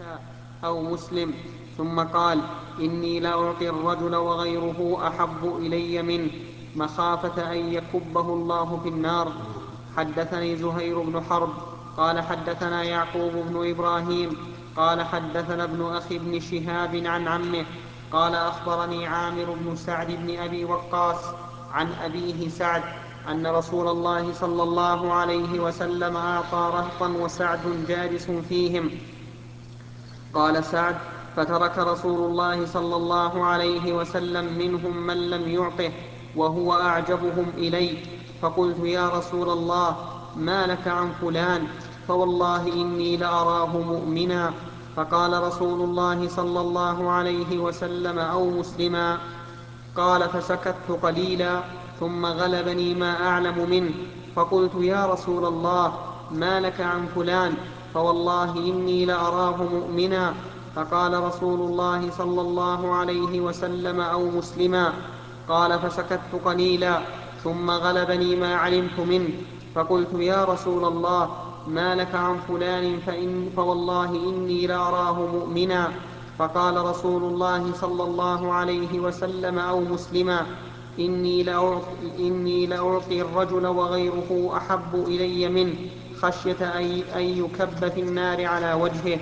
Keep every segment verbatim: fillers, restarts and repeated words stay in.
أو مسلم. ثم قال: إني لأعطي الرجل وغيره أحب إلي منه مخافة أن يكبه الله في النار. حدثني زهير بن حرب قال حدثنا يعقوب بن إبراهيم قال حدثنا ابن أخي بن شهاب عن عمه قال أخبرني عامر بن سعد بن أبي وقاص عن أبيه سعد أن رسول الله صلى الله عليه وسلم أعطى رهطا وسعد جالس فيهم. قال سعد: فترك رسول الله صلى الله عليه وسلم منهم من لم يعطه وهو أعجبهم إلي، فقلت: يا رسول الله، ما لك عن فلان؟ فوالله إني لأراه مؤمنا. فقال رسول الله صلى الله عليه وسلم: أو مسلما. قال: فسكت قليلا ثم غلبني ما أعلم منه، فقلت: يا رسول الله، ما لك عن فلان؟ فوالله إني لأراه مؤمنا. فقال رسول الله صلى الله عليه وسلم: أو مسلما. قال: فسكت قليلا ثم غلبني ما علمت منه، فقلت: يا رسول الله، ما لك عن فلان؟ فإن فوالله إني لأراه مؤمنا. فقال رسول الله صلى الله عليه وسلم: أو مسلما. إني لأعطي, إني لأعطي الرجل وغيره أحب إلي منه خشية أن يكب في النار على وجهه.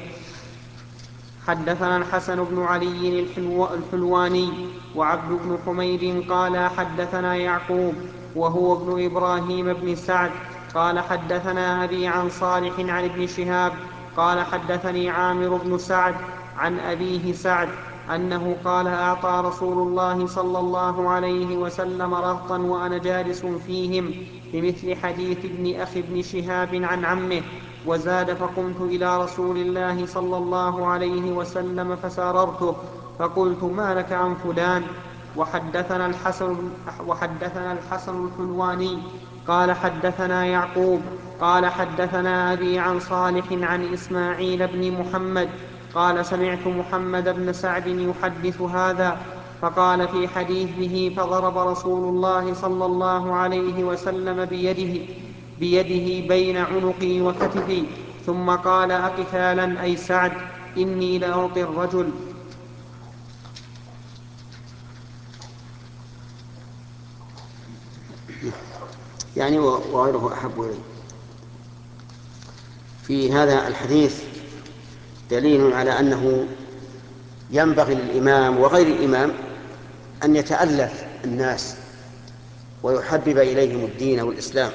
حدثنا الحسن بن علي الحلواني وعبد بن حميد قال حدثنا يعقوب وهو ابن إبراهيم بن سعد قال حدثنا أبي عن صالح عن ابن شهاب قال حدثني عامر بن سعد عن أبيه سعد أنه قال: أعطى رسول الله صلى الله عليه وسلم رهطا وأنا جالس فيهم بمثل حديث ابن أخي ابن شهاب عن عمه، وزاد: فقمت إلى رسول الله صلى الله عليه وسلم فساررته فقلت: ما لك عن فلان؟ وحدثنا الحسن, وحدثنا الحسن الحلواني قال حدثنا يعقوب قال حدثنا أبي عن صالح عن إسماعيل بن محمد قال: سمعت محمد بن سعد يحدث هذا، فقال في حديثه: فضرب رسول الله صلى الله عليه وسلم بيده, بيده بين عنقي وكتفي، ثم قال: أقتالا أي سعد؟ إني لأعطي الرجل. يعني وغيره أحب إليه. في هذا الحديث دليل على أنه ينبغي للإمام وغير الإمام أن يتألف الناس ويحبب إليهم الدين والإسلام،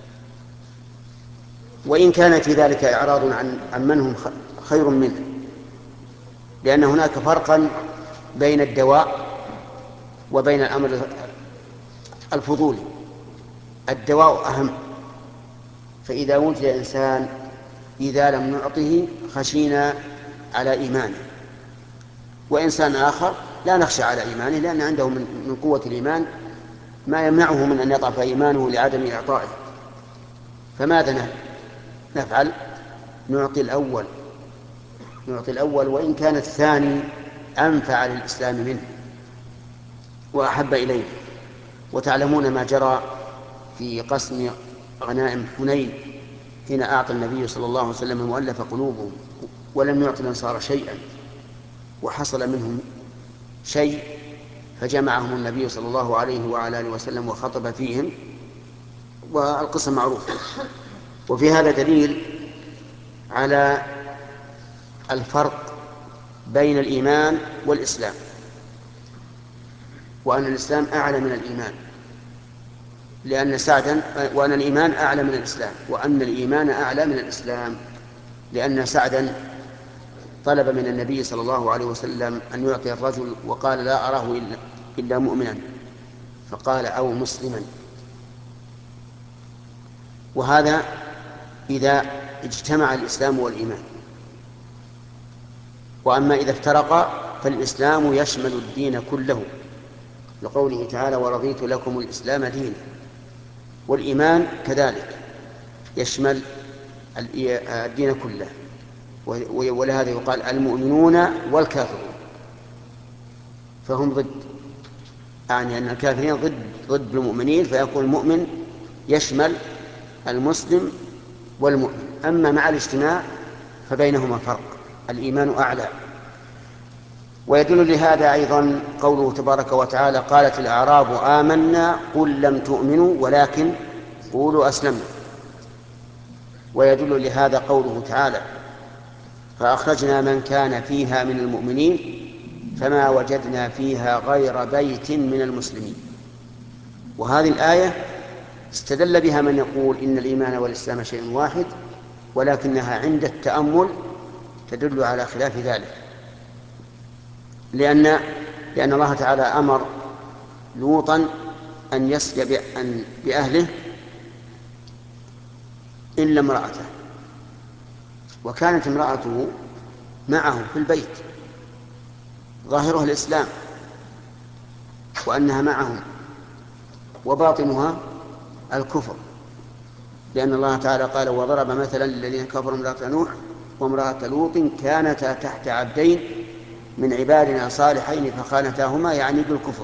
وإن كان في ذلك إعراض عن, عن من هم خير منه، لأن هناك فرقا بين الدواء وبين الأمر الفضولي. الدواء أهم، فإذا وجد إنسان إذا لم نعطه خشينا على إيمانه، وإنسان آخر لا نخشى على إيمانه لأن عنده من قوة الإيمان ما يمنعه من أن يضعف إيمانه لعدم إعطائه. فماذا نفعل؟ نعطي الأول نعطي الأول وإن كان الثاني أنفع للإسلام منه وأحب إليه. وتعلمون ما جرى في قسم غنائم حنين حين أعطى النبي صلى الله عليه وسلم المؤلف قلوبهم ولم يعطي الأنصار شيئا، وحصل منهم شيء فجمعهم النبي صلى الله عليه وعلى آله وسلم وخطب فيهم، والقصة معروفة. وفي هذا دليل على الفرق بين الإيمان والإسلام، وأن الإسلام أعلى من الإيمان، لأن سعدا وأن الإيمان أعلى من الإسلام، وأن الإيمان أعلى من الإسلام، لأن سعدا طلب من النبي صلى الله عليه وسلم أن يعطي الرجل وقال: لا أراه إلا, إلا مؤمنا، فقال: أو مسلما. وهذا إذا اجتمع الإسلام والإيمان. وأما إذا افترقا فالإسلام يشمل الدين كله، لقوله تعالى: ورضيت لكم الإسلام دينا. والإيمان كذلك يشمل الدين كله، ولهذا يقال المؤمنون والكافرون، فهم ضد، يعني أن الكافرين ضد ضد المؤمنين، فيكون المؤمن يشمل المسلم والمؤمن. أما مع الاجتماع فبينهما فرق، الإيمان أعلى. ويدل لهذا أيضا قوله تبارك وتعالى: قالت الأعراب آمنا قل لم تؤمنوا ولكن قولوا أسلمنا. ويدل لهذا قوله تعالى: فأخرجنا من كان فيها من المؤمنين فما وجدنا فيها غير بيت من المسلمين. وهذه الآية استدل بها من يقول إن الإيمان والإسلام شيء واحد، ولكنها عند التأمل تدل على خلاف ذلك، لأن لأن الله تعالى أمر لوطا أن يسري بأهله إلا امرأته، وكانت امرأته معه في البيت ظاهرها الإسلام وأنها معهم، وباطنها الكفر، لأن الله تعالى قال: وضرب مثلا للذين كفروا امرأة نوح وامرأة لوط كانتا تحت عبدين من عبادنا صالحين فخانتاهما، يعني بالكفر.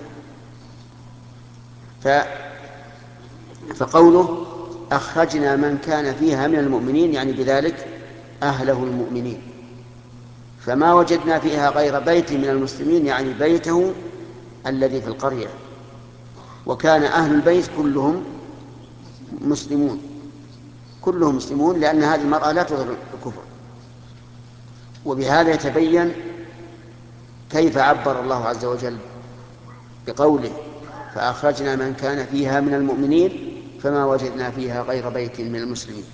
ف... فقوله أخرجنا من كان فيها من المؤمنين يعني بذلك أهله المؤمنين، فما وجدنا فيها غير بيت من المسلمين يعني بيته الذي في القرية، وكان أهل البيت كلهم مسلمون كلهم مسلمون لأن هذه المرأة لا تظهر الكفر. وبهذا يتبين كيف عبر الله عز وجل بقوله: فأخرجنا من كان فيها من المؤمنين فما وجدنا فيها غير بيت من المسلمين.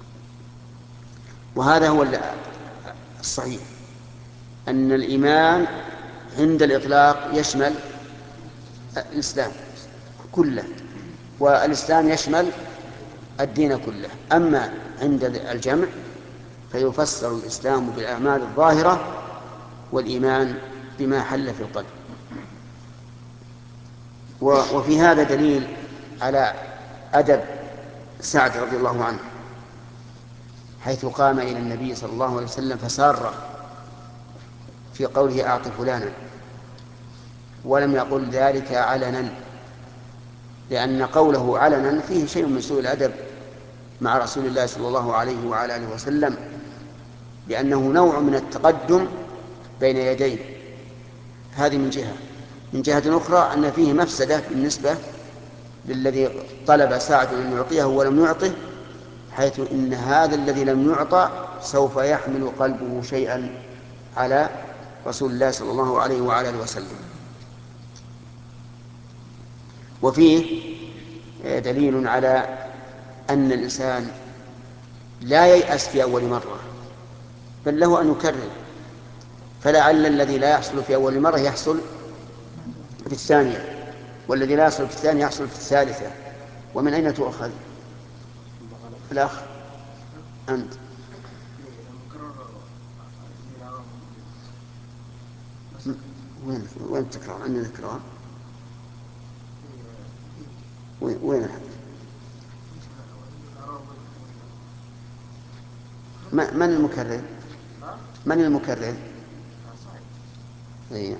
وهذا هو الصحيح، أن الإيمان عند الإطلاق يشمل الإسلام كله، والإسلام يشمل الدين كله. أما عند الجمع فيفسر الإسلام بالأعمال الظاهرة والإيمان بما حل في القلب. وفي هذا دليل على أدب سعد رضي الله عنه، حيث قام إلى النبي صلى الله عليه وسلم فساره في قوله: أعط فلانا، ولم يقل ذلك علنا، لأن قوله علنا فيه شيء من سوء الأدب مع رسول الله صلى الله عليه وعلى آله وسلم، لأنه نوع من التقدم بين يديه. هذه من جهة. من جهة أخرى أن فيه مفسدة بالنسبة للذي طلب سعد أن يعطيه ولم يعطه، حيث إن هذا الذي لم يعطى سوف يحمل قلبه شيئا على رسول الله صلى الله عليه وعلى آله وسلم. وفيه دليل على أن الإنسان لا ييأس في أول مرة، بل له أن يكرر، فلعل الذي لا يحصل في أول مرة يحصل في الثانية، والذي لا يحصل في الثانية يحصل في الثالثة. ومن أين تؤخذ؟ الأخ أنت. وين وين تكرار؟ عندنا تكرار. وين وين من المكرر؟ من المكرر؟ أيه.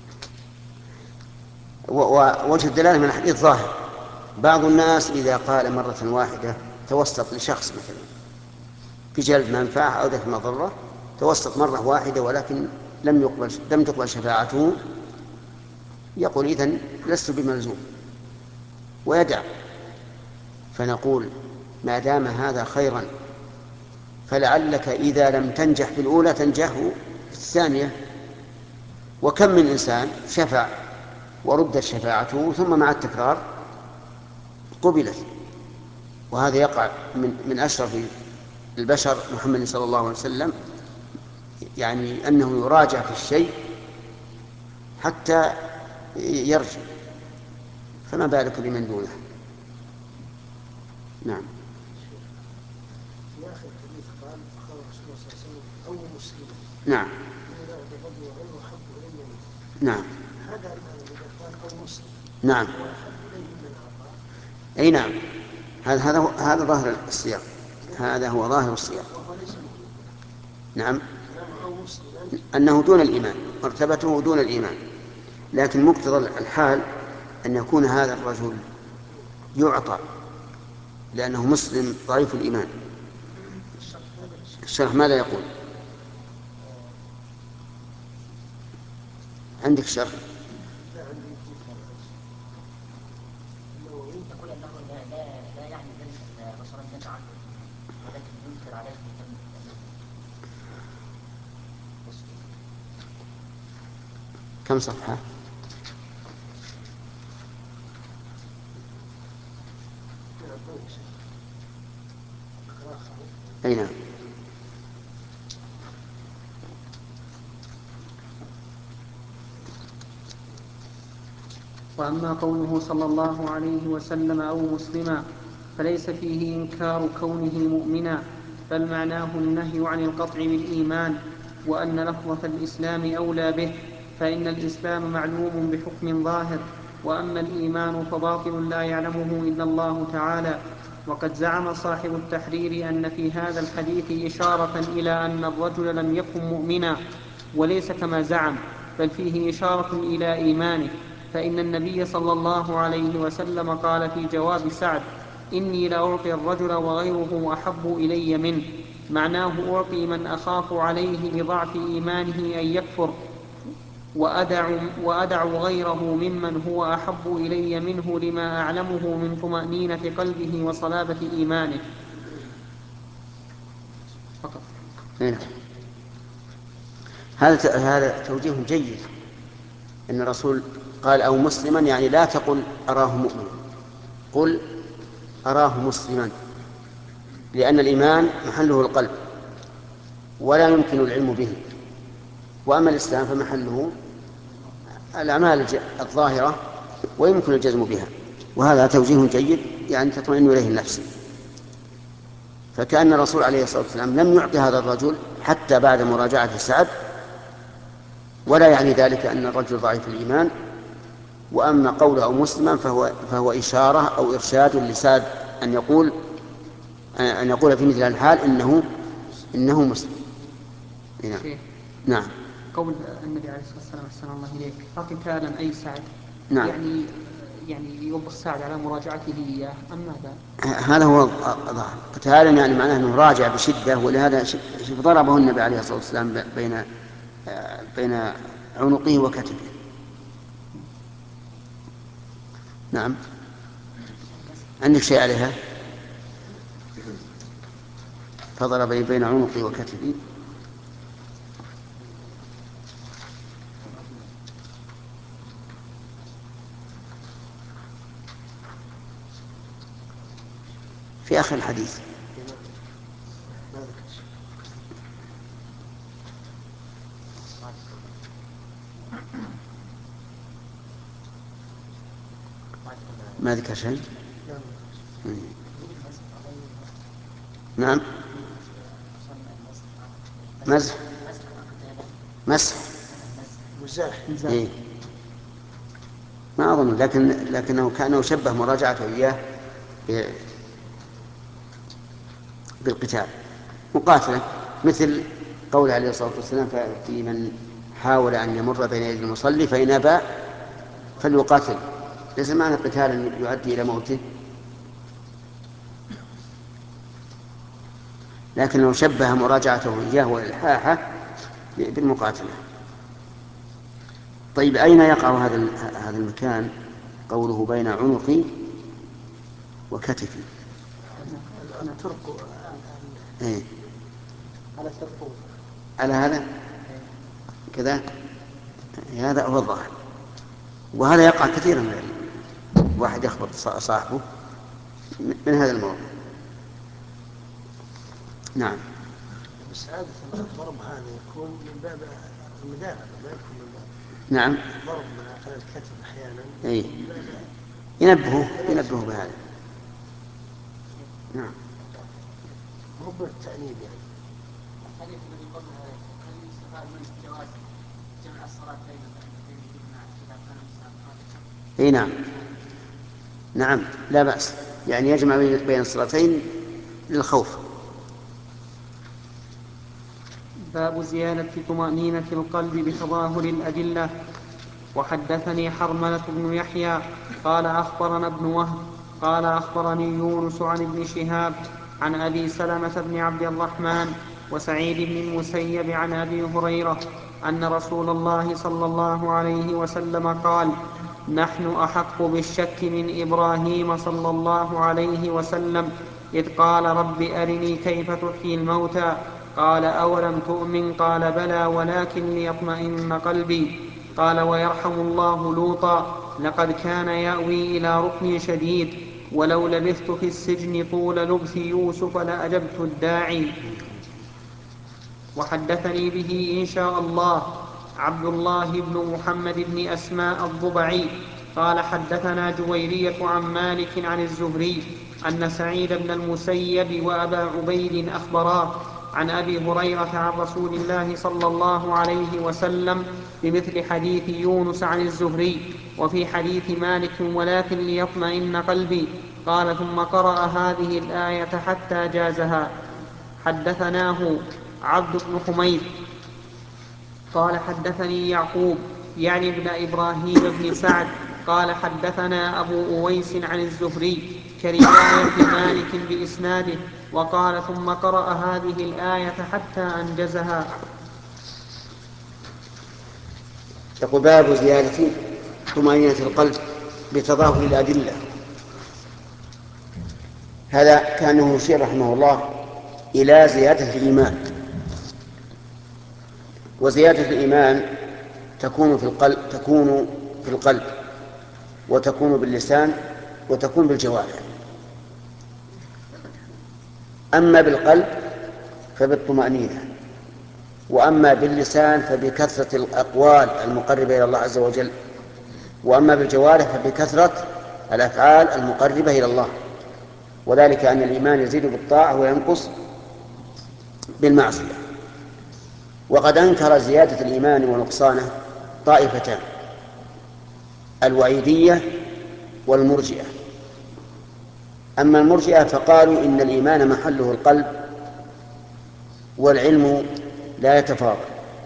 ووجه الدلالة من الحديث ظاهر. بعض الناس إذا قال مرة واحدة توسط لشخص مثلا في جلب منفعة أو دفع مضرة، توسط مرة واحدة ولكن لم يقبل لم تقبل شفاعته، يقول: إذن لست بملزوم، ويدع. فنقول: ما دام هذا خيرا فلعلك إذا لم تنجح في الأولى تنجح في الثانية. وكم من إنسان شفع وردت شفاعته ثم مع التكرار قبلت. وهذا يقع من, من أشرف البشر محمد صلى الله عليه وسلم، يعني أنه يراجع في الشيء حتى يرجع، فما بالك بمن دونه. نعم. في آخر الحديث قال: فقال رسول الله صلى الله عليه وسلم: أو مسلم. نعم. نعم. هذا إذا قال أو مسلم. نعم. هو أحب إليه من أعطاه. أي نعم. هذا هذا هذا ظاهر السياق. هذا هو ظاهر السياق. نعم. أنه دون الإيمان، مرتبته دون الإيمان، لكن مقتضى الحال أن يكون هذا الرجل يعطى لأنه مسلم ضعيف الإيمان. الشرح ماذا يقول؟ عندك شرح؟ لا عندي النووي يقول انه لا لا لا يعني ذلك ان الرسول ينهى عنه ولكن ينكر عليه بكلمه انه كم صفحة؟ أي نعم. وأما قوله صلى الله عليه وسلم أو مسلما فليس فيه إنكار كونه مؤمنا، بل معناه النهي عن القطع بالإيمان، وأن لفظة الإسلام أولى به، فإن الإسلام معلوم بحكم ظاهر، وأما الإيمان فباطل لا يعلمه إلا الله تعالى. وقد زعم صاحب التحرير أن في هذا الحديث إشارة إلى أن الرجل لم يكن مؤمنا، وليس كما زعم، بل فيه إشارة إلى إيمانه، فإن النبي صلى الله عليه وسلم قال في جواب سعد: إني لأعطي الرجل وغيره أحب إلي منه، معناه أعطي من أخاف عليه لضعف إيمانه أن يكفر، وأدع, وأدع غيره ممن هو أحب إلي منه لما أعلمه من طمأنينة قلبه وصلابة إيمانه. فقط. هذا هذا توجيه جيد، ان الرسول قال او مسلما، يعني لا تقل اراه مؤمنا، قل اراه مسلما، لان الايمان محله القلب ولا يمكن العلم به، واما الاسلام فمحله الاعمال الظاهره ويمكن الجزم بها. وهذا توجيه جيد يعني تطمئن اليه النفس. فكأن الرسول عليه الصلاه والسلام لم يعطي هذا الرجل حتى بعد مراجعه سعد، ولا يعني ذلك أن الرجل ضعيف الإيمان. وأما قوله أو مسلما فهو, فهو إشارة أو إرشاد لسعد أن يقول أن يقول في مثل الحال إنه إنه مسلم. نعم. نعم. قول النبي عليه الصلاة والسلام أحسن الله إليك فقتالا أي سعد، نعم. يعني يعني يوبخ سعد على مراجعته إياه أم ماذا؟ هذا هو قتالا، يعني معناه أنه راجع بشدة، ولهذا ضربه النبي عليه الصلاة والسلام بين بين عنقه وكتفه. نعم. عندك شيء عليها؟ فضرب بين عنقي وكتفي. في آخر الحديث. ما ذكر شيء. نعم. مزح مسح مزاح. إيه؟ ما أظن، لكن لكنه كأنه شبه مراجعته إياه بالقتال مقاتلة، مثل قول عليه الصلاة والسلام في من حاول أن يمر بين يدي المصلي فإن أبى فليقاتل. ليس معنى قتالا يؤدي إلى موته، لكنه شبه مراجعته إياه والإلحاحة بالمقاتلة. طيب أين يقع هذا هذا المكان؟ قوله بين عنقي وكتفي. الترق إيه؟ على الترقوة. على هذا كذا، هذا هو الظاهر. وهذا يقع كثيرا من واحد يخبط صاحبه من هذا الموضوع. نعم. بس عادة الضرب هذا يكون من باب المدافع، ما يكون من باب نعم. ضرب على الكتف أحيانا. أي ينبهوا ينبهوا بهذا. نعم. مو بالتأنيب يعني. الحديث الذي قبلها هل يستفاد منه جواز جمع الصلاة بين الركعتين إذا كان الإنسان خائفا؟ اي نعم. نعم لا بأس، يعني يجمع بين الصلاتين للخوف. باب زيادة طمأنينة القلب بتظاهر الأدلة. وحدثني حرملة بن يحيى قال أخبرنا ابن وهب قال أخبرني يونس عن ابن شهاب عن أبي سلمة بن عبد الرحمن وسعيد بن المسيب عن أبي هريرة أن رسول الله صلى الله عليه وسلم قال: نحن أحق بالشك من إبراهيم صلى الله عليه وسلم إذ قال: رب أرني كيف تحيي الموتى. قال: أولم تؤمن؟ قال: بلى ولكن ليطمئن قلبي. قال: ويرحم الله لوطا، لقد كان يأوي إلى ركن شديد، ولو لبثت في السجن طول لبث يوسف لأجبت الداعي. وحدثني به إن شاء الله عبد الله بن محمد بن أسماء الضبعي قال: حدثنا جويرية عن مالك عن الزهري أن سعيد بن المسيب وأبا عبيد أخبراه عن أبي هريرة عن رسول الله صلى الله عليه وسلم بمثل حديث يونس عن الزهري، وفي حديث مالك: ولكن ليطمئن قلبي. قال: ثم قرأ هذه الآية حتى جازها. حدثناه عبد بن حميد قال: حدثني يعقوب يعني ابن إبراهيم بن سعد قال: حدثنا أبو أويس عن الزهري كرواية مالك بإسناده، وقال: ثم قرأ هذه الآية حتى أنجزها. يقول: باب زيادة طمأنينة القلب بتظاهر الأدلة. هذا كأنه يشير رحمه الله إلى زيادة الإيمان. وزيادة الإيمان تكون في القلب تكون في القلب وتكون باللسان وتكون بالجوارح. أما بالقلب فبالطمأنينة، وأما باللسان فبكثرة الأقوال المقربة إلى الله عز وجل، وأما بالجوارح فبكثرة الأفعال المقربة إلى الله. وذلك أن الإيمان يزيد بالطاعة وينقص بالمعصية. وقد أنكر زيادة الإيمان ونقصانه طائفتان: الوعيدية والمرجئة. أما المرجئة فقالوا إن الإيمان محله القلب والعلم لا يتفاضل.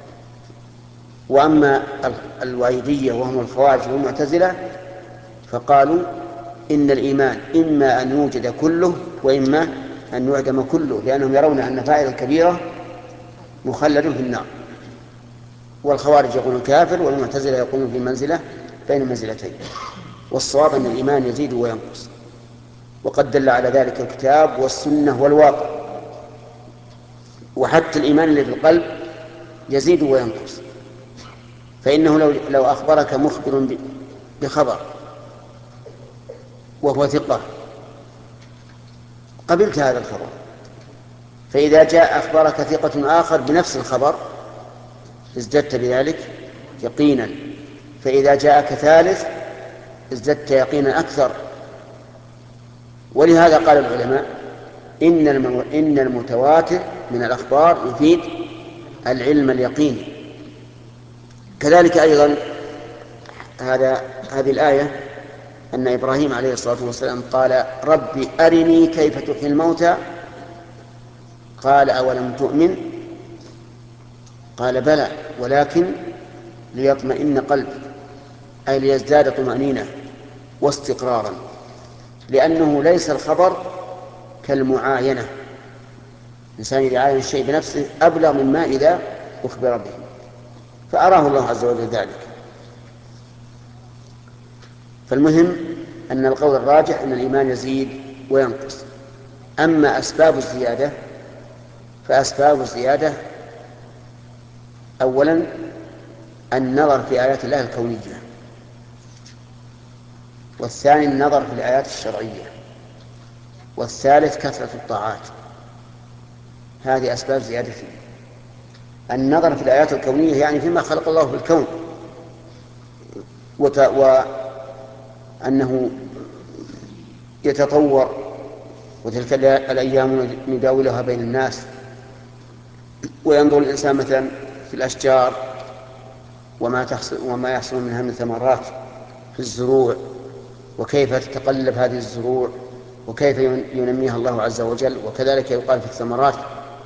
وأما الوعيدية وهم الخوارج والمعتزلة فقالوا إن الإيمان إما أن يوجد كله وإما أن يعدم كله، لأنهم يرون أن فاعل الكبيرة مخلد في النار. والخوارج يقولون كافر، والمعتزلة يقولون في منزلة بين المنزلتين. والصواب أن الإيمان يزيد وينقص، وقد دل على ذلك الكتاب والسنة والواقع. وحتى الإيمان الذي في القلب يزيد وينقص، فإنه لو, لو أخبرك مخبر بخبر وهو ثقة قبلت هذا الخبر، فإذا جاء أخبرك ثقة آخر بنفس الخبر ازددت بذلك يقينا، فإذا جاءك ثالث ازددت يقينا أكثر. ولهذا قال العلماء إن, المو... إن المتواتر من الأخبار يفيد العلم اليقيني. كذلك أيضا هذا هذه الآية أن إبراهيم عليه الصلاة والسلام قال: ربي أرني كيف تحيي الموتى. قال: أولم تؤمن؟ قال: بلى ولكن ليطمئن قلبي، أي ليزداد طمأنينة واستقرارا، لأنه ليس الخبر كالمعاينة. الإنسان إذا عاين الشيء بنفسه أبلغ مما إذا أخبر به، فأراه الله عز وجل ذلك. فالمهم أن القول الراجح أن الإيمان يزيد وينقص. أما أسباب الزيادة فأسباب الزيادة أولا النظر في آيات الله الكونية، والثاني النظر في الآيات الشرعية، والثالث كثرة الطاعات. هذه أسباب زيادته. النظر في الآيات الكونية يعني فيما خلق الله في الكون، وأنه يتطور، وتلك الأيام نداولها بين الناس. وينظر الإنسان مثلا في الأشجار وما تحصل وما يحصل منها من ثمرات، في الزروع، وكيف تتقلب هذه الزروع وكيف ينميها الله عز وجل. وكذلك يقال في الثمرات،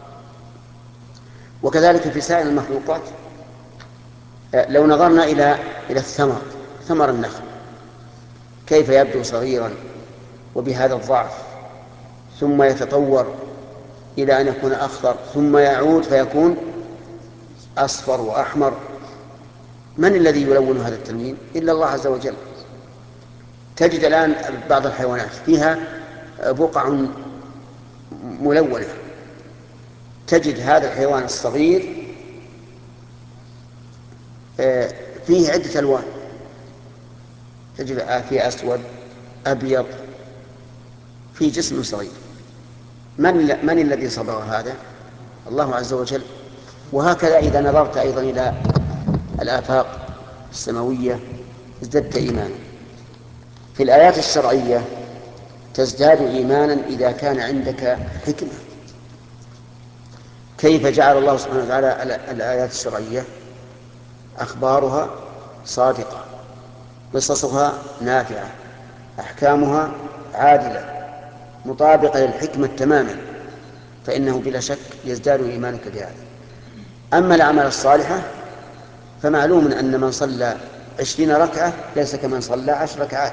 وكذلك في سائر المخلوقات. لو نظرنا إلى إلى الثمر، ثمر النخل كيف يبدو صغيرا وبهذا الضعف، ثم يتطور إلى أن يكون أخضر ثم يعود فيكون أصفر وأحمر. من الذي يلون هذا التلوين إلا الله عز وجل. تجد الآن بعض الحيوانات فيها بقع ملونة، تجد هذا الحيوان الصغير فيه عدة ألوان، تجد فيه أسود أبيض في جسم صغير. من, من الذي صبغ هذا؟ الله عز وجل. وهكذا إذا نظرت أيضا إلى الآفاق السماوية ازددت إيمانا. في الآيات الشرعية تزداد إيمانا إذا كان عندك حكمة. كيف جعل الله سبحانه وتعالى الآيات الشرعية؟ أخبارها صادقة، قصصها نافعة، أحكامها عادلة مطابقة للحكمة تماما، فإنه بلا شك يزداد إيمانك بهذا. أما الأعمال الصالحة فمعلوم أن من صلى عشرين ركعة ليس كمن صلى عشر ركعات،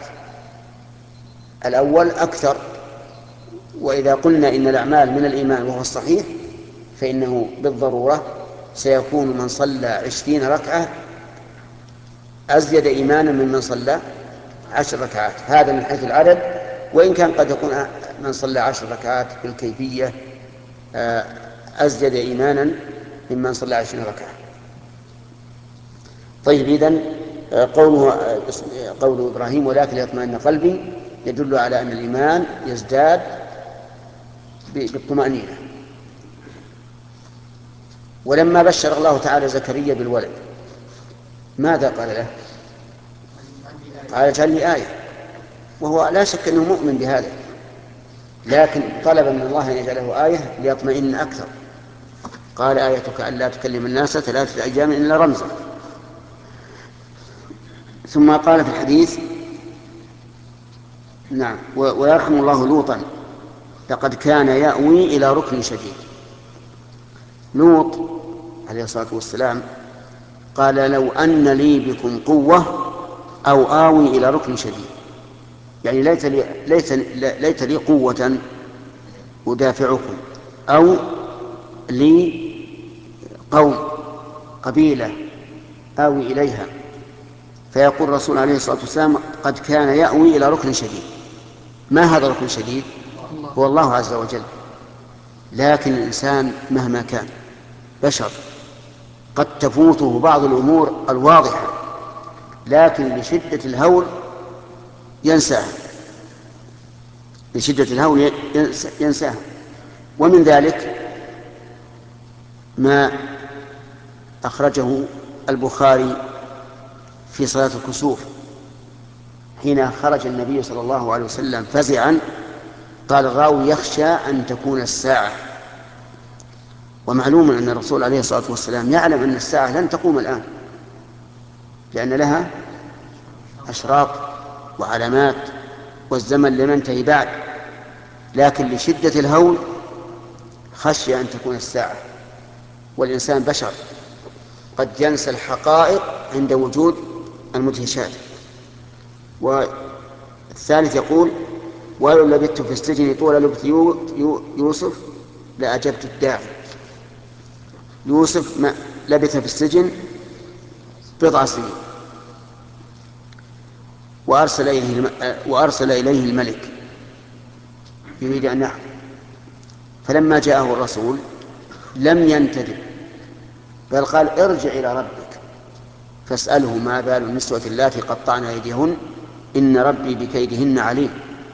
الأول أكثر. وإذا قلنا إن الأعمال من الإيمان وهو الصحيح فإنه بالضرورة سيكون من صلى عشرين ركعة أزيد إيمانا ممن صلى عشر ركعات، هذا من حيث العدد. وإن كان قد يكون من صلى عشر ركعات بالكيفية أزيد إيمانا ممن صلى عشرين ركعة. طيب، إذن قوله قول إبراهيم ولكن يطمئن قلبي يدل على أن الإيمان يزداد بالطمأنينة. ولما بشر الله تعالى زكريا بالولد ماذا قال له؟ قال اجعل لي آية، وهو لا شك أنه مؤمن بهذا، لكن طلب من الله أن يجعله آية ليطمئن أكثر. قال آيتك ألا تكلم الناس ثلاثة أيام إلا رمزا. ثم قال في الحديث نعم ويرحم الله لوطا لقد كان يأوي إلى ركن شديد. لوط عليه الصلاة والسلام قال لو أن لي بكم قوة أو آوي إلى ركن شديد، يعني ليت لي, ليت ليت لي قوة أدافعكم، أو لي قوم قبيلة آوي إليها. فيقول الرسول عليه الصلاة والسلام قد كان يأوي إلى ركن شديد. ما هذا الركن الشديد؟ هو الله عز وجل. لكن الإنسان مهما كان بشر قد تفوته بعض الأمور الواضحة، لكن لشدة الهول ينساها، لشدة الهول ينساها. ومن ذلك ما أخرجه البخاري في صلاة الكسوف حين خرج النبي صلى الله عليه وسلم فزعا، قال الراوي يخشى أن تكون الساعة. ومعلوم أن الرسول عليه الصلاة والسلام يعلم أن الساعة لن تقوم الآن، لأن لها أشراط وعلامات والزمن لم ينتهي بعد، لكن لشدة الهول خشي أن تكون الساعة. والإنسان بشر قد ينسى الحقائق عند وجود المدهشات. والثالث يقول ولو لبثت في السجن طول لبث يوسف لأجبت الداعي. يوسف ما لبث في السجن بضع سنين، وأرسل إليه, وأرسل إليه الملك يريد أن يحكم، فلما جاءه الرسول لم ينتدب بل قال ارجع إلى ربك فاسأله ما بال النسوة اللاتي قطعن أيديهن إن ربي بكيدهن عليم.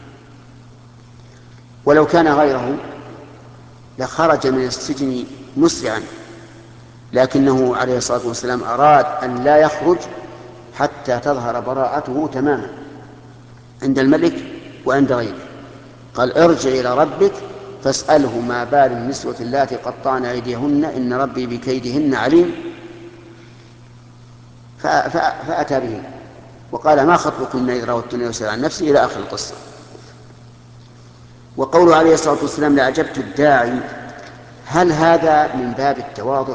ولو كان غيره لخرج من السجن مسرعا، لكنه عليه الصلاة والسلام أراد أن لا يخرج حتى تظهر براءته تماما عند الملك وعند غيره. قال ارجع إلى ربك فاسأله ما بال النسوة اللاتي قطعن أيديهن إن ربي بكيدهن عليم. فأتى به وقال ما خطبكن إذ راوتن يوسف عن نفسه إلى آخر القصة. وقوله عليه الصلاة والسلام لأجبت الداعي، هل هذا من باب التواضع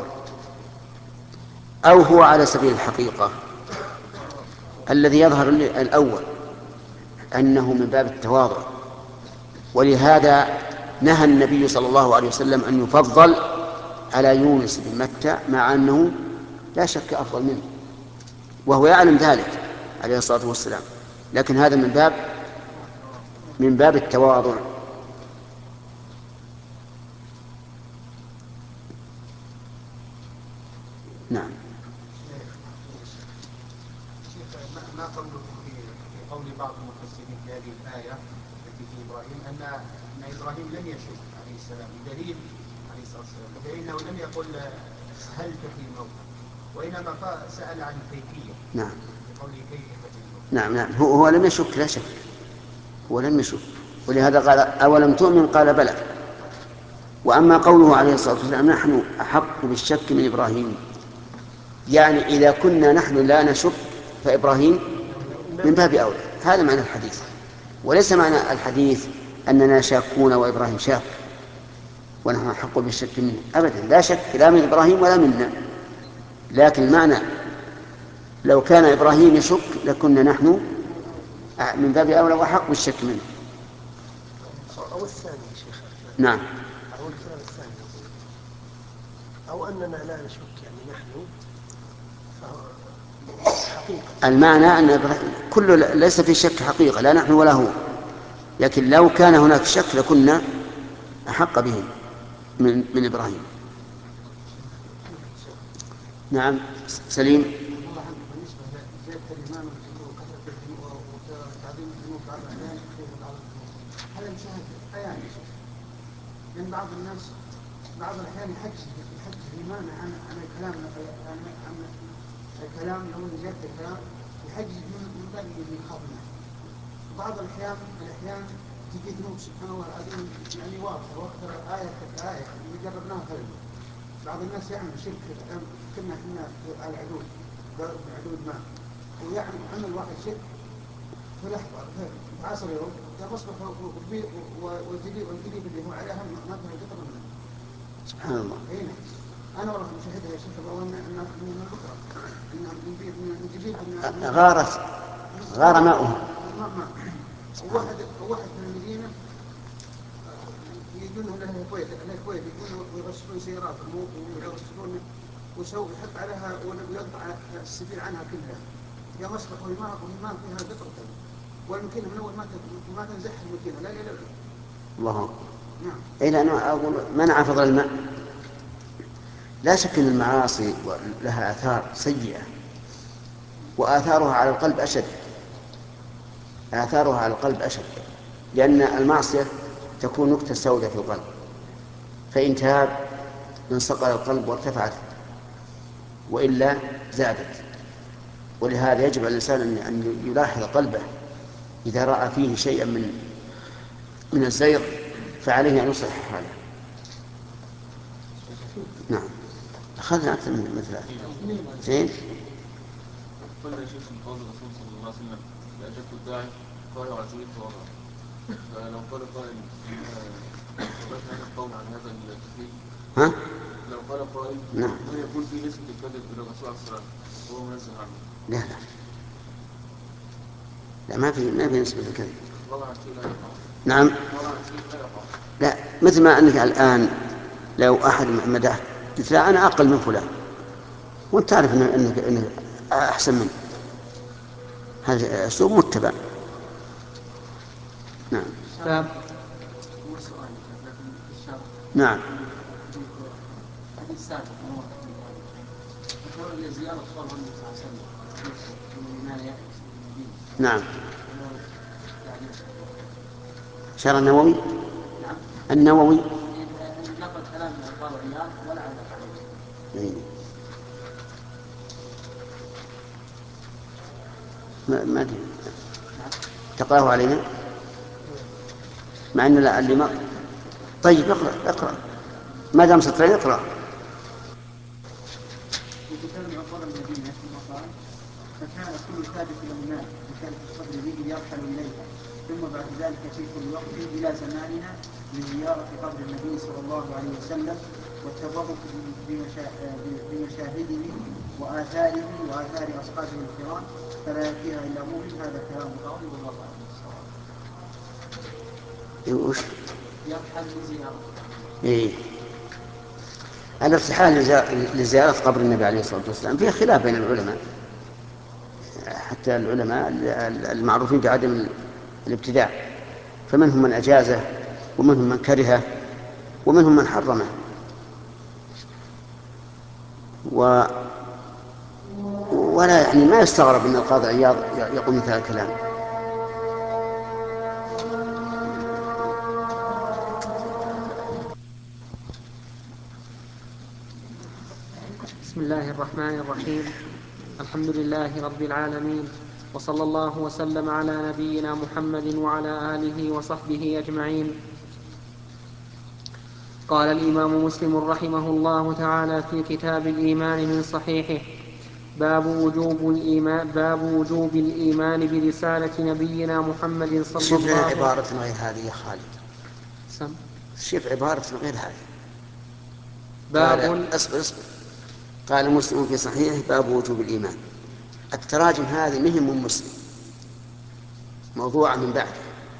أو هو على سبيل الحقيقة؟ الذي يظهر الأول أنه من باب التواضع، ولهذا نهى النبي صلى الله عليه وسلم أن يفضل على يونس بن متى مع أنه لا شك أفضل منه، وهو يعلم ذلك عليه الصلاة والسلام، لكن هذا من باب من باب التواضع. نعم. ما قوله في قول بعض المفسرين في هذه الآية التي في إبراهيم أن أن إبراهيم لم يشك عليه السلام بدليل عليه الصلاة والسلام بدليل لم يقل هل تحيي الموت، وإنما سأل عن الكيفية. نعم. بقوله كيف تحيي الموت. نعم نعم هو, هو لم يشك لا شك، هو لم يشك، ولهذا قال أولم تؤمن قال بلى. وأما قوله عليه الصلاة والسلام نحن أحق بالشك من إبراهيم، يعني إذا كنا نحن لا نشك فإبراهيم من باب أولى، هذا معنى الحديث، وليس معنى الحديث أننا شاكون وإبراهيم شاك ونحن أحق بالشك منه أبدا، لا شك لا من إبراهيم ولا منا، لكن المعنى لو كان إبراهيم يشك لكنا نحن من باب أولى وأحق بالشك منه. أو الثاني يا شيخ. نعم. أو الكلام الثاني أو أننا لا نشك يعني نحن حقيقة. المعنى أن كل ليس في شك حقيقة، لا نحن ولا هو، لكن لو كان هناك شك لكنا أحق به من, من إبراهيم. نعم سليم. بالنسبة لزيادة الإيمان وكثرة الذنوب وتعظيم الذنوب بعض الأحيان بعض الذنوب، هذا مشاهد أحيانا يا شيخ، لأن بعض الناس بعض الأحيان يحجز يحجز الإيمان عن عن الكلام عن عن الكلام لو زيادة الكلام يحجز من باب اللي يخاف منه. بعض الأحيان الأحيان تجي ذنوب سبحان الله العظيم يعني واضحة، وأكثر آية آية اللي جربناها كلمة. بعض الناس يعمل شرك كنا احنا على العدود ضرب العدود ما ويعمل عمل واحد شرك في لحظة في عصر يوم إذا مصبح والجليد والجليد اللي هو عليها ما كان قطر منه. سبحان الله. هنا أنا والله مشاهدها يا شيخ أقول إن من بكرة إن الجليد غارت غار ماؤه. ما ما واحد واحد من المدينة يقولون له الكويت الكويت يقولون ويغسلون سياراتهم ويغسلون ويسوي يحط عليها ويقطع السبيل عنها كلها. يا مصبح والماء والماء فيها قطرة والماكينة من أول ما ما تنزح الماكينة لا لا لا. الله أكبر. نعم. إلى أن أقول منع فضل الماء. لا شك أن المعاصي لها آثار سيئة، وآثارها على القلب أشد، آثارها على القلب أشد، لأن المعصية تكون نكتة سوداء في القلب، فإن تاب انصقل القلب وارتفعت، وإلا زادت. ولهذا يجب على الإنسان أن يلاحظ قلبه إذا رأى فيه شيئا من من الزيغ فعليه أن يصلح حاله. نعم. أخذنا أكثر من مثل زين. قلنا يا شيخ من قول الرسول صلى الله عليه وسلم لأجبت الداعي قال وعزوه التواضع، فلو قال قائل ثبت هذا القول عن هذا التكليف. ها؟ لو قال قائل نعم. لا يكون في نسبة الكذب إلى الرسول عليه الصلاة والسلام وهو منزه عنه. لا لا لا ما في ما في نسبة الكذب. نعم. لا مثل ما أنك الآن لو أحد مدح قلت لا أنا أقل من فلان وأنت تعرف إنك إنك إنك أحسن منه، هذا أسلوب متبع. نعم. نعم. حديث سابق من وقت ذكر زيارة صلى الله عليه وسلم من المال يأتي المدينة. نعم. شرع النووي. نعم. النووي نقل كلام القاضي عياض ولا علق عليه. ما ما أدري تقرأه علينا مع أن لا اللي ما. طيب اقرأ اقرأ ما دام سطرين اقرأ. وتكلم عن قول المدينة ثم قال فكان كل ثابت إلى المال بشرف الصدر به يرحل إليها، ثم بعد ذلك في كل وقت إلى زماننا من زيارة قبر النبي صلى الله عليه وسلم والتبرك بمشاهده وآثاره وآثار أصحابه الكرام، فلا يأتيها إلا مؤمن. هذا كلام القاضي والله أعلم الصواب. وش يرحل لزيارة. إيه. الارتحال لزيارة قبر النبي عليه الصلاة والسلام فيه خلاف بين العلماء، حتى العلماء المعروفين بعدم الابتداع، فمنهم من أجازه ومنهم من كرهه ومنهم من حرمه. و ولا يعني ما يستغرب ان القاضي عياض يقول مثل هذا الكلام. بسم الله الرحمن الرحيم. الحمد لله رب العالمين، وصلى الله وسلم على نبينا محمد وعلى آله وصحبه أجمعين. قال الإمام مسلم رحمه الله تعالى في كتاب الإيمان من صحيحه: باب وجوب الإيمان, باب وجوب الإيمان برسالة نبينا محمد صلى شوف الله عليه وسلم. عبارة غير هذه يا خالد، سم. شوف عبارة غير هذه. باب قال اصبر اصبر قال مسلم في صحيحه باب وجوب الإيمان. التراجم هذه مهم من مسلم، موضوع من بعد،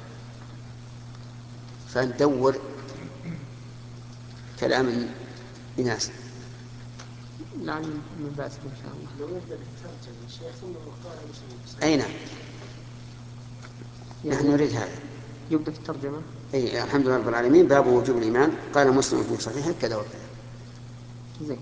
فندور كلام الناس. لا من بأس إن شاء الله. لو يبدأ بالترجمة الشيخ ثم قال مسلم. أين؟ يعني نحن نريد هذا. يبدأ في الترجمة. أي الحمد لله رب العالمين. باب وجوب الإيمان. قال مسلم في صحيحه كذا وكذا. زين.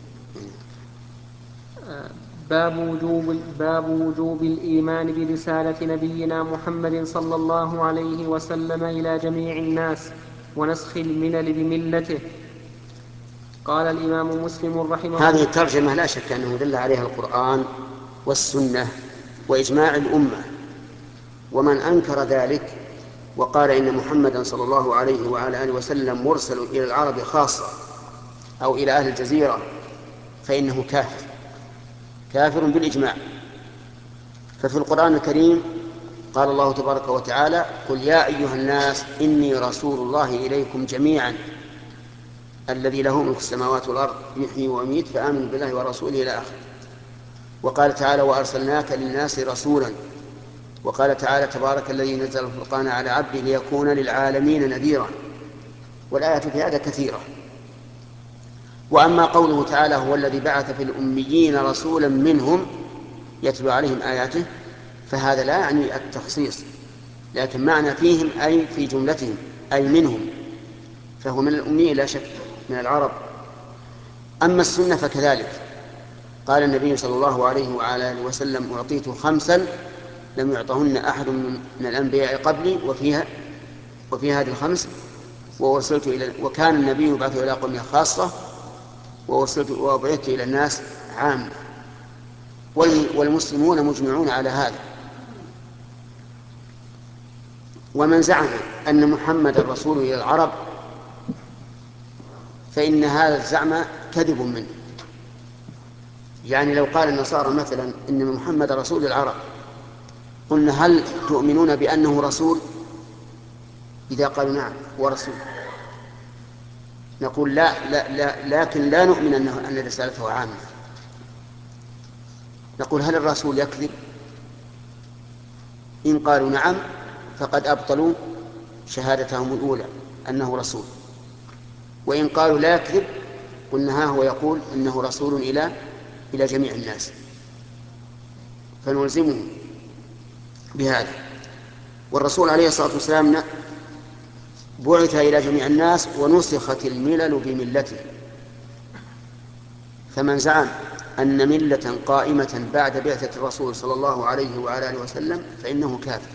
باب وجوب باب وجوب الإيمان برسالة نبينا محمد صلى الله عليه وسلم إلى جميع الناس ونسخ الملل بملته. قال الإمام مسلم رحمه الله. هذه الترجمة لا شك أنه دل عليها القرآن والسنة وإجماع الأمة، ومن أنكر ذلك وقال إن محمدا صلى الله عليه وعلى آله وسلم مرسل إلى العرب خاصة أو إلى أهل الجزيرة فإنه كافر كافر بالإجماع. ففي القرآن الكريم قال الله تبارك وتعالى: قل يا أيها الناس إني رسول الله إليكم جميعا الذي له ملك السماوات والأرض يحيي ويميت فآمنوا بالله ورسوله إلى آخره. وقال تعالى: وأرسلناك للناس رسولا. وقال تعالى: تبارك الذي نزل الفرقان على عبده ليكون للعالمين نذيرا. والآيات في هذا كثيرة. وأما قوله تعالى: هو الذي بعث في الأميين رسولا منهم يتلو عليهم آياته، فهذا لا يعني التخصيص، لكن معنى فيهم أي في جملتهم أي منهم، فهو من الأمي لا شك من العرب. أما السنة فكذلك. قال النبي صلى الله عليه وعلى آله وسلم: أعطيت خمسا لم يعطهن أحد من الأنبياء قبلي، وفيها وفي هذه الخمس ووصلت إلى وكان النبي يبعث إلى قومه خاصة ووصلت وبعثت إلى الناس عامة. والمسلمون مجمعون على هذا. ومن زعم أن محمد رسول إلى العرب فإن هذا الزعم كذب منه. يعني لو قال النصارى مثلا إن محمد رسول العرب، قلنا: هل تؤمنون بأنه رسول؟ إذا قالوا نعم ورسول، نقول: لا, لا, لا لكن لا نؤمن أنه أن رسالته عامة. نقول: هل الرسول يكذب؟ إن قالوا نعم فقد أبطلوا شهادتهم الأولى أنه رسول. وإن قالوا لا يكذب قلنا: ها هو يقول إنه رسول إلى إلى جميع الناس، فنلزمه بهذا. والرسول عليه الصلاة والسلام بعث إلى جميع الناس ونسخت الملل بملته. فمن زعم أن ملة قائمة بعد بعثة الرسول صلى الله عليه وعلى آله وسلم فإنه كافر.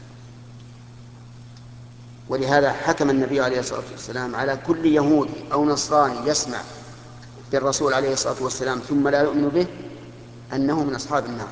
ولهذا حكم النبي عليه الصلاة والسلام على كل يهودي أو نصراني يسمع بالرسول عليه الصلاة والسلام ثم لا يؤمن به أنه من أصحاب النار،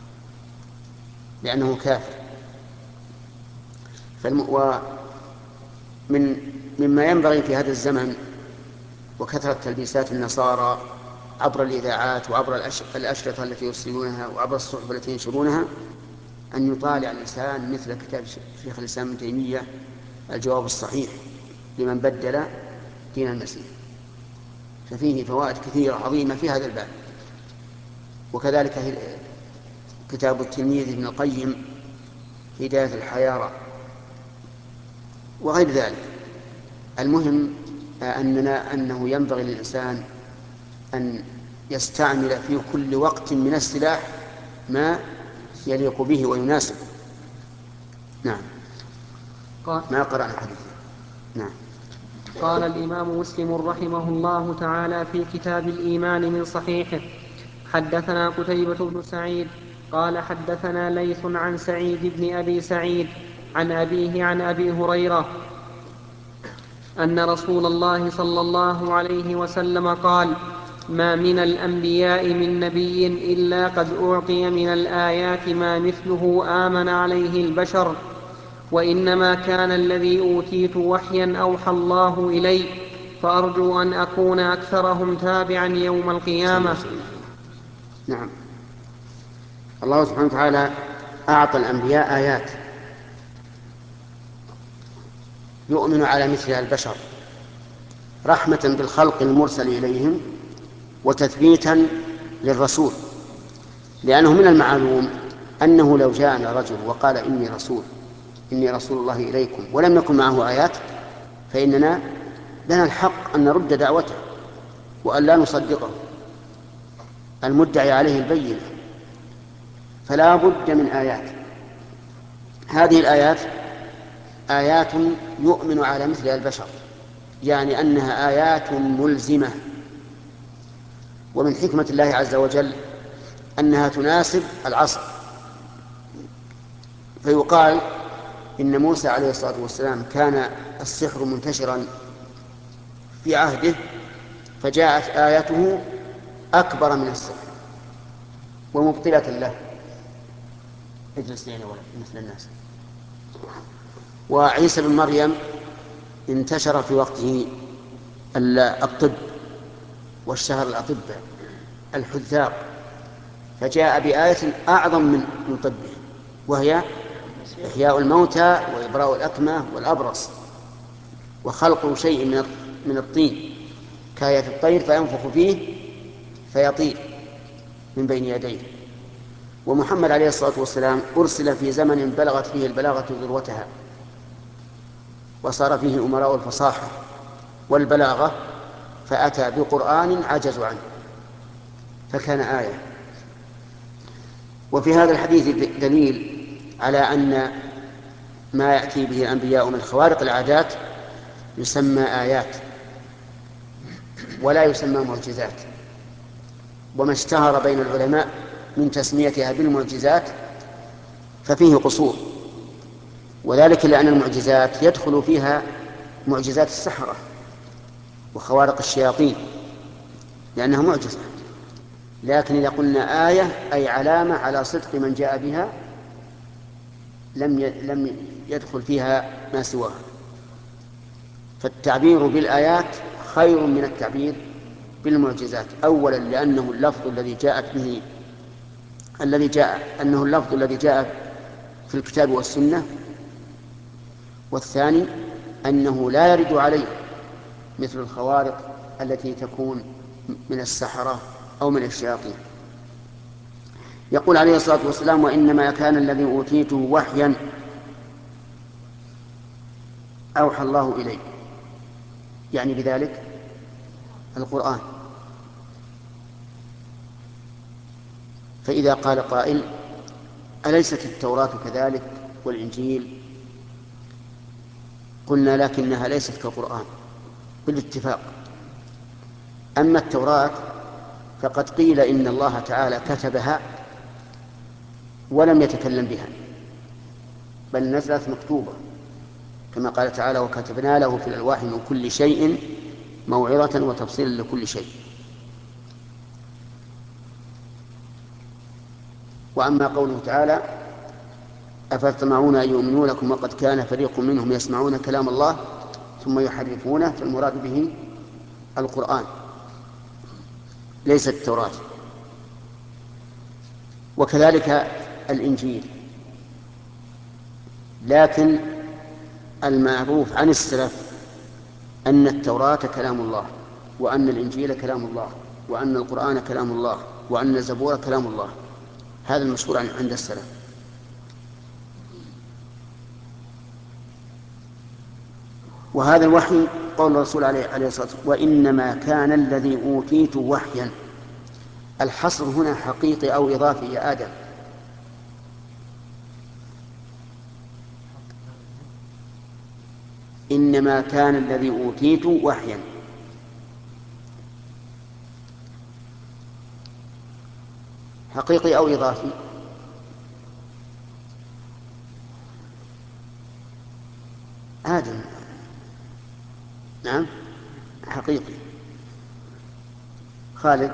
لأنه كافر. فالم... ومن مما ينبغي في هذا الزمن وكثرة تلبيسات النصارى عبر الإذاعات وعبر الأشرطة التي يرسلونها وعبر الصحف التي ينشرونها أن يطالع الإنسان مثل كتاب شيخ الإسلام ابن تيمية الجواب الصحيح لمن بدل دين المسيح، ففيه فوائد كثيرة عظيمة في هذا الباب. وكذلك كتاب التلميذ ابن القيم هداية الحيارى وغير ذلك. المهم أننا أنه ينبغي للإنسان أن يستعمل في كل وقت من السلاح ما يليق به ويناسب. نعم. ما قرأنا حديث. نعم. قال الإمام مسلم رحمه الله تعالى في كتاب الإيمان من صحيحه: حدثنا قتيبة بن سعيد قال حدثنا ليث عن سعيد بن أبي سعيد عن أبيه عن أبي هريرة أن رسول الله صلى الله عليه وسلم قال: ما من الأنبياء من نبي إلا قد أعطي من الآيات ما مثله آمن عليه البشر، وإنما كان الذي أوتيت وحيا أوحى الله إلي، فأرجو أن أكون أكثرهم تابعا يوم القيامة. نعم. الله سبحانه وتعالى أعطى الأنبياء آيات يؤمن على مثلها البشر، رحمة بالخلق المرسل إليهم وتثبيتا للرسول، لأنه من المعلوم أنه لو جاءنا رجل وقال إني رسول إني رسول الله إليكم ولم يكن معه آيات فإننا لنا الحق أن نرد دعوته وأن لا نصدقه، المدعي عليه البينة، فلا بد من آيات. هذه الآيات آيات يؤمن على مثلها البشر، يعني أنها آيات ملزمة، ومن حكمة الله عز وجل أنها تناسب العصر. فيقال إن موسى عليه الصلاة والسلام كان السحر منتشرا في عهده، فجاءت آياته أكبر من السحر ومبطلة له. اجلس يعني مثل الناس. وعيسى بن مريم انتشر في وقته الطب واشتهر الأطباء الحذاق، فجاء بآية أعظم من طبه، وهي إحياء الموتى وإبراء الأكمة والأبرص وخلق شيء من الطين كآية الطير فينفخ فيه فيطير من بين يديه. ومحمد عليه الصلاة والسلام أرسل في زمن بلغت فيه البلاغة ذروتها، وصار فيه أمراء الفصاحة والبلاغة، فأتى بقرآن عجزوا عنه فكان آية. وفي هذا الحديث دليل على أن ما يأتي به الأنبياء من خوارق العادات يسمى آيات ولا يسمى معجزات، وما اشتهر بين العلماء من تسميتها بالمعجزات ففيه قصور، وذلك لأن المعجزات يدخل فيها معجزات السحرة وخوارق الشياطين لأنها معجزة، لكن إذا قلنا آية أي علامة على صدق من جاء بها لم لم يدخل فيها ما سواها. فالتعبير بالآيات خير من التعبير بالمعجزات، أولا لأنه اللفظ الذي جاءت به الذي جاء أنه اللفظ الذي جاء في الكتاب والسنة، والثاني أنه لا يرد عليه مثل الخوارق التي تكون من السحرة أو من الشياطين. يقول عليه الصلاة والسلام: وإنما كان الذي أوتيته وحيا أوحى الله إليه، يعني بذلك القرآن. فإذا قال قائل: أليست التوراة كذلك والإنجيل؟ قلنا: لكنها ليست كالقرآن بالاتفاق. أما التوراة فقد قيل إن الله تعالى كتبها ولم يتكلم بها، بل نزلت مكتوبة كما قال تعالى: وكتبنا له في الألواح من كل شيء موعظة وتفصيلا لكل شيء. وأما قوله تعالى: أفتطمعون أن يؤمنوا لكم وقد كان فريق منهم يسمعون كلام الله ثم يحرفونه، فالمراد به القرآن ليس التوراة. وكذلك الإنجيل، لكن المعروف عن السلف أن التوراة كلام الله، وأن الإنجيل كلام الله، وأن القرآن كلام الله، وأن الزبور كلام الله. هذا المشهور عند السلف. وهذا الوحي قول الرسول عليه عليه الصلاة والسلام وإنما كان الذي أوتيت وحيا. الحصر هنا حقيقي أو إضافي يا آدم؟ إنما كان الذي أوتيت وحيا. حقيقي أو إضافي؟ آدم. نعم حقيقي. خالد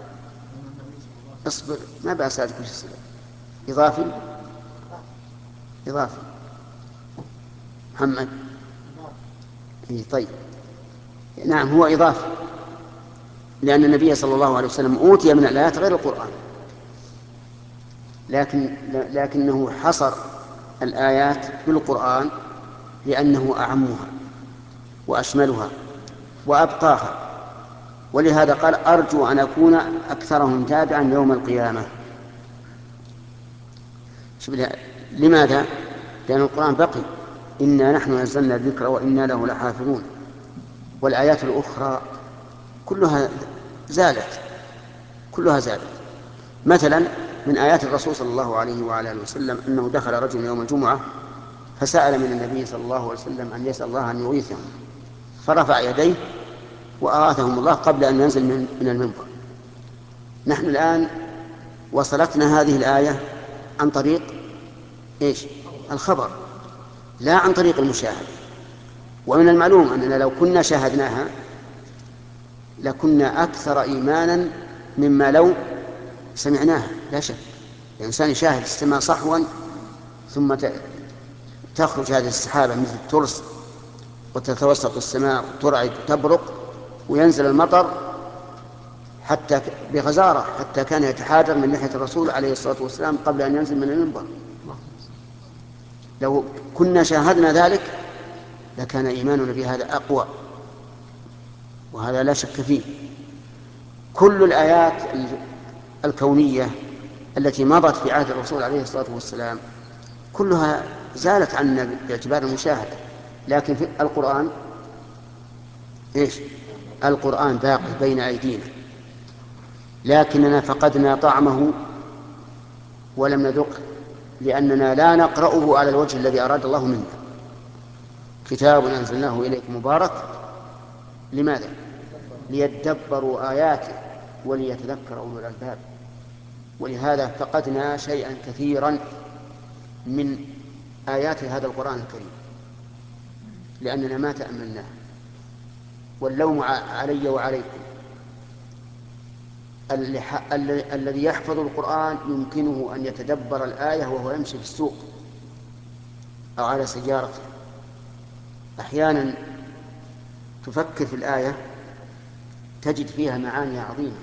اصبر ما بأسألك وش السبب. إضافي؟ إضافي. محمد؟ إيه طيب نعم هو إضافي، لأن النبي صلى الله عليه وسلم أوتي من الآيات غير القرآن، لكن لكنه حصر الآيات بالقرآن لأنه أعمها وأشملها وأبقاها، ولهذا قال أرجو أن أكون أكثرهم تابعا يوم القيامة. لماذا؟ لأن القرآن بقي، إنا نحن نزلنا الذكر وإنا له لحافظون، والآيات الأخرى كلها زالت كلها زالت. مثلا من آيات الرسول صلى الله عليه وعلى آله وسلم أنه دخل رجل يوم الجمعة فسأل من النبي صلى الله عليه وسلم أن يسأل الله أن يغيثهم، فرفع يديه وأغاثهم الله قبل أن ينزل من المنبر. نحن الآن وصلتنا هذه الآية عن طريق إيش؟ الخبر، لا عن طريق المشاهد. ومن المعلوم أننا لو كنا شاهدناها لكنا أكثر إيمانا مما لو سمعناها، لا شك. الإنسان يشاهد السماء صحوا ثم تخرج هذه السحابة مثل الترس وتتوسط السماء وترعد وتبرق وينزل المطر حتى بغزارة، حتى كان يتحاجر من ناحية الرسول عليه الصلاة والسلام قبل أن ينزل من المنبر. لو كنا شاهدنا ذلك لكان إيماننا بهذا أقوى، وهذا لا شك فيه. كل الآيات الكونية التي مضت في عهد الرسول عليه الصلاة والسلام كلها زالت عنا باعتبار المشاهدة، لكن في القرآن إيش؟ القرآن باقي بين أيدينا، لكننا فقدنا طعمه ولم نذقه لأننا لا نقرأه على الوجه الذي أراد الله منا. كتاب أنزلناه إليكم مبارك، لماذا؟ ليدبروا آياته وليتذكر أولو الألباب. ولهذا فقدنا شيئا كثيرا من آيات هذا القرآن الكريم لأننا ما تأملناه. واللوم علي وعليكم. الذي يحفظ القرآن يمكنه أن يتدبر الآية وهو يمشي في السوق أو على سيارته. أحيانا تفكر في الآية تجد فيها معاني عظيمة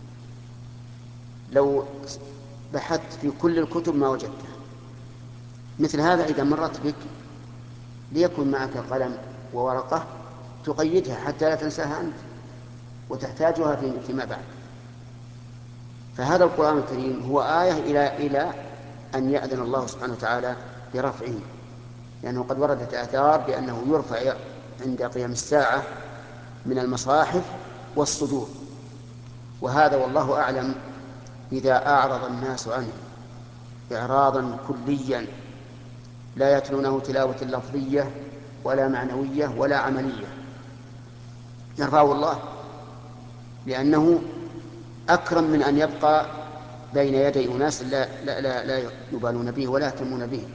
لو بحثت في كل الكتب ما وجدتها. مثل هذا إذا مرت بك ليكن معك قلم وورقة تقيدها حتى لا تنساها أنت وتحتاجها فيما بعد. فهذا القرآن الكريم هو آية إلى إلى أن يأذن الله سبحانه وتعالى برفعه، لأنه قد وردت آثار بأنه يرفع عند قيام الساعة من المصاحف والصدور. وهذا والله أعلم إذا أعرض الناس عنه إعراضا كليا لا يتلونه تلاوة لفظية ولا معنوية ولا عملية يرفعه الله، لأنه أكرم من أن يبقى بين يدي أناس لا, لا, لا, لا يبالون به ولا يهتمون به.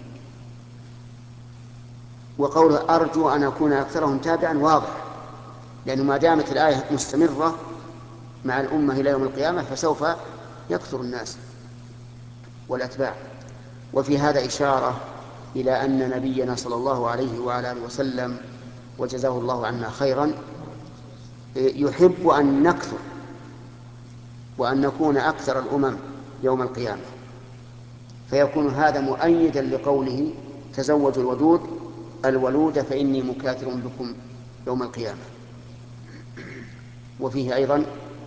وقوله أرجو أن أكون أكثرهم تابعا واضح، لأنه ما دامت الآية مستمرة مع الأمة إلى يوم القيامة فسوف يكثر الناس والأتباع. وفي هذا إشارة إلى أن نبينا صلى الله عليه وعلى آله وسلم وجزاه الله عنا خيرا يحب أن نكثر وأن نكون أكثر الأمم يوم القيامة، فيكون هذا مؤيدا لقوله تزوجوا الودود الولود فإني مكاثر بكم يوم القيامة. وفيه أيضا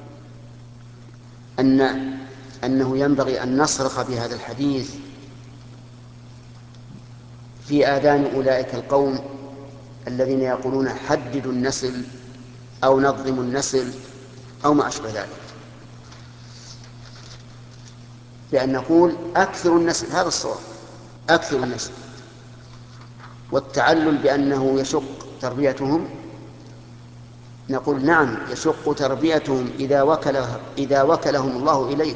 أن أنه ينبغي أن نصرخ بهذا الحديث في آذان أولئك القوم الذين يقولون حددوا النسل أو نظموا النسل أو ما أشبه ذلك، بأن نقول أكثر النسل، هذا الصواب، أكثر النسل. والتعلل بأنه يشق تربيتهم، نقول نعم يشق تربيتهم إذا وكل إذا وكلهم الله إليك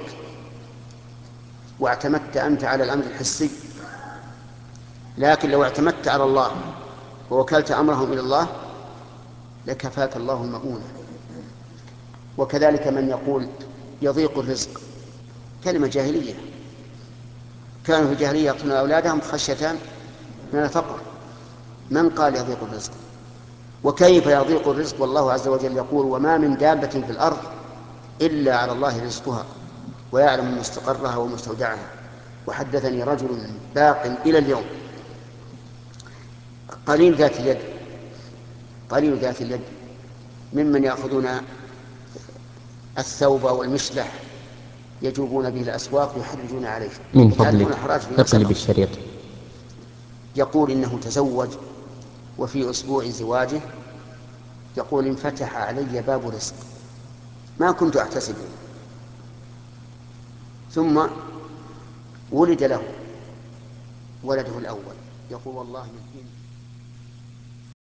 واعتمدت أنت على الأمر الحسي، لكن لو اعتمدت على الله ووكلت أمرهم إلى الله لكفاك الله المؤونة. وكذلك من يقول يضيق الرزق، كلمة جاهلية، كانوا في الجاهلية يقتلون أولادهم خشية من الفقر. من قال يضيق الرزق؟ وكيف يضيق الرزق والله عز وجل يقول وما من دابة في الأرض إلا على الله رزقها ويعلم مستقرها ومستودعها. وحدثني رجل باق إلى اليوم قليل ذات اليد قليل ذات اليد ممن يأخذون الثوب والمشلح يجوبون به الأسواق يحرجون عليه من فضلك اقلب اقلب الشريط. يقول إنه تزوج وفي أسبوع زواجه يقول انفتح علي باب رزق ما كنت أحتسبه، ثم ولد له ولده الأول، يقول والله من حين